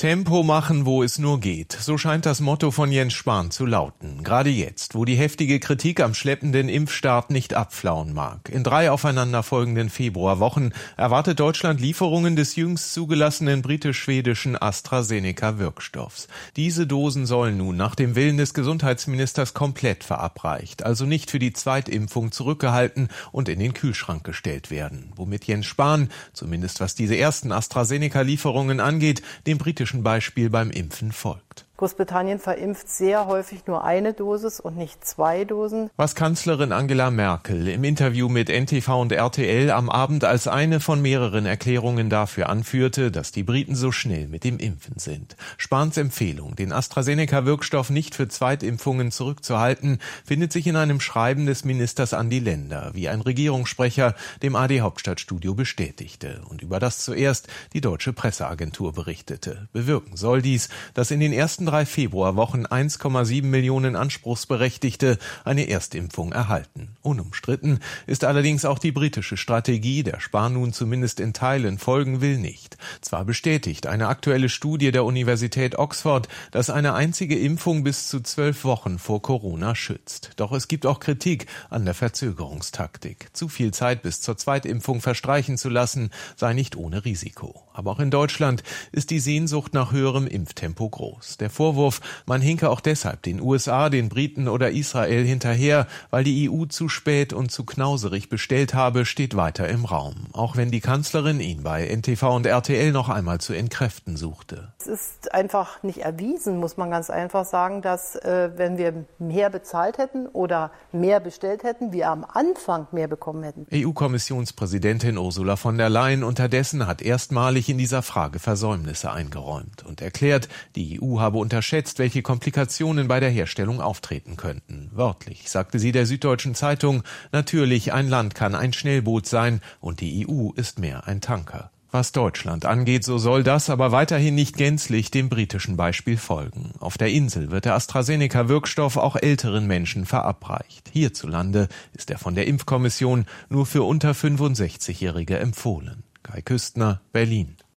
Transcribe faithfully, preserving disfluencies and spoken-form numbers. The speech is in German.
Tempo machen, wo es nur geht. So scheint das Motto von Jens Spahn zu lauten. Gerade jetzt, wo die heftige Kritik am schleppenden Impfstart nicht abflauen mag. In drei aufeinanderfolgenden Februarwochen erwartet Deutschland Lieferungen des jüngst zugelassenen britisch-schwedischen AstraZeneca-Wirkstoffs. Diese Dosen sollen nun nach dem Willen des Gesundheitsministers komplett verabreicht, also nicht für die Zweitimpfung zurückgehalten und in den Kühlschrank gestellt werden. Womit Jens Spahn, zumindest was diese ersten AstraZeneca-Lieferungen angeht, dem britischen Beispiel beim Impfen folgt. Großbritannien verimpft sehr häufig nur eine Dosis und nicht zwei Dosen. Was Kanzlerin Angela Merkel im Interview mit N T V und R T L am Abend als eine von mehreren Erklärungen dafür anführte, dass die Briten so schnell mit dem Impfen sind. Spahns Empfehlung, den AstraZeneca-Wirkstoff nicht für Zweitimpfungen zurückzuhalten, findet sich in einem Schreiben des Ministers an die Länder, wie ein Regierungssprecher dem A D Hauptstadtstudio bestätigte und über das zuerst die deutsche Presseagentur berichtete. Bewirken soll dies, dass in den ersten drei Februarwochen eins Komma sieben Millionen Anspruchsberechtigte eine Erstimpfung erhalten. Unumstritten ist allerdings auch die britische Strategie, der Spahn nun zumindest in Teilen folgen will, nicht. Zwar bestätigt eine aktuelle Studie der Universität Oxford, dass eine einzige Impfung bis zu zwölf Wochen vor Corona schützt. Doch es gibt auch Kritik an der Verzögerungstaktik. Zu viel Zeit bis zur Zweitimpfung verstreichen zu lassen, sei nicht ohne Risiko. Aber auch in Deutschland ist die Sehnsucht nach höherem Impftempo groß. Der Vorwurf, man hinke auch deshalb den U S A, den Briten oder Israel hinterher, weil die E U zu spät und zu knauserig bestellt habe, steht weiter im Raum. Auch wenn die Kanzlerin ihn bei N T V und R T L noch einmal zu entkräften suchte. Es ist einfach nicht erwiesen, muss man ganz einfach sagen, dass äh, wenn wir mehr bezahlt hätten oder mehr bestellt hätten, wir am Anfang mehr bekommen hätten. E U-Kommissionspräsidentin Ursula von der Leyen unterdessen hat erstmalig in dieser Frage Versäumnisse eingeräumt und erklärt, die E U habe unterschätzt, welche Komplikationen bei der Herstellung auftreten könnten. Wörtlich sagte sie der Süddeutschen Zeitung, natürlich, ein Land kann ein Schnellboot sein und die E U ist mehr ein Tanker. Was Deutschland angeht, so soll das aber weiterhin nicht gänzlich dem britischen Beispiel folgen. Auf der Insel wird der AstraZeneca-Wirkstoff auch älteren Menschen verabreicht. Hierzulande ist er von der Impfkommission nur für unter fünfundsechzigjährige empfohlen. Kai Küstner, Berlin.